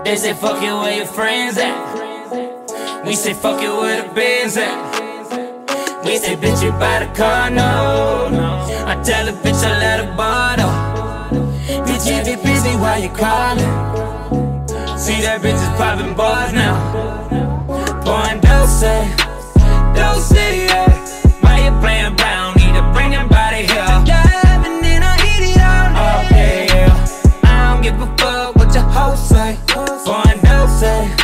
They say fuck it where your friends at. We say fuck it where the Benz at. We say bitch you buy the car, no. I tell a bitch I let her bottle. Bitch you be busy while you callin'. See that bitch is poppin' bars now. Pouring dose, yeah. Why you playin' brown? Need to bring them body here. Dive and then I eat it all night. Okay, yeah. I don't give a fuck what your hoes say. Pouring dose,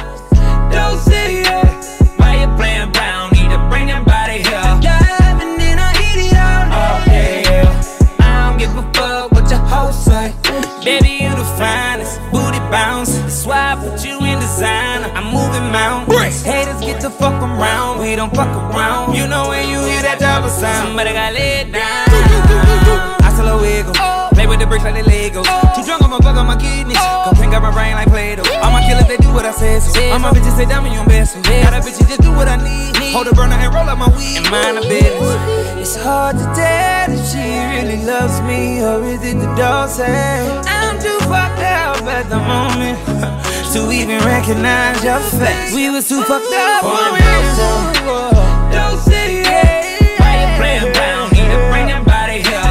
yeah. Why you playin' brown? Need to bring them body here. Dive and then I eat it all night. Okay, yeah. I don't give a fuck what your hoes say. Baby, you the finest, booty bounce. That's why I put you in designer. I'm moving mountains. Haters get the fuck around. We don't fuck around. You know when you hear that dollar sign, somebody got laid down. I still a wiggle. Play with the bricks like they Legos. Too drunk, I'ma fuck on my kidneys. Cocaine got my brain like Play-Doh. All my killers, they do what I say so. All my bitches say, diamond, you best. All the bitches just do what I need. Hold a burner and roll up my weed and mind her business. It's hard to tell if she really loves me or is it the dog say I'm too fucked up at the moment to even recognize your face. We was too fucked up for it. Don't say yeah. Why you playin' brown? Need to bring them body here.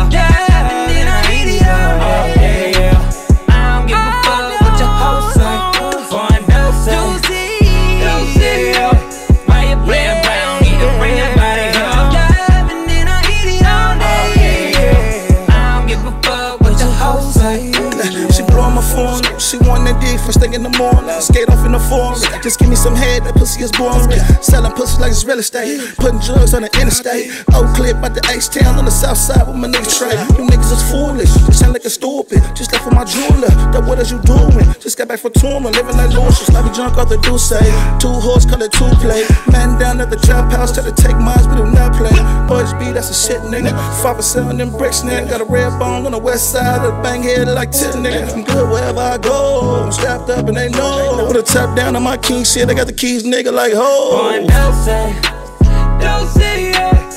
She want that D first thing in the morning. Skate off in the foreign. Just give me some head, that pussy is boring. Selling pussy like it's real estate. Putting drugs on the interstate. Oak Clip at the H-Town on the south side with my niggas trade. You niggas is foolish. You sound like a stupid. Just left with my jeweler. That what is you doing? Just got back from tournament. Living like Lucius. Like we drunk off the Douce. 2 horse color 2 play. Man down at the trap house. Try to take mines, we do not play. Boys B, that's a shit nigga. 5 selling them bricks, nigga. Got a red bone on the west side of the bang head like tit, nigga. I'm good wherever I go. I'm strapped up and they know. Put a top down on my king shit. I got the keys, nigga, like ho. Don't say, yeah.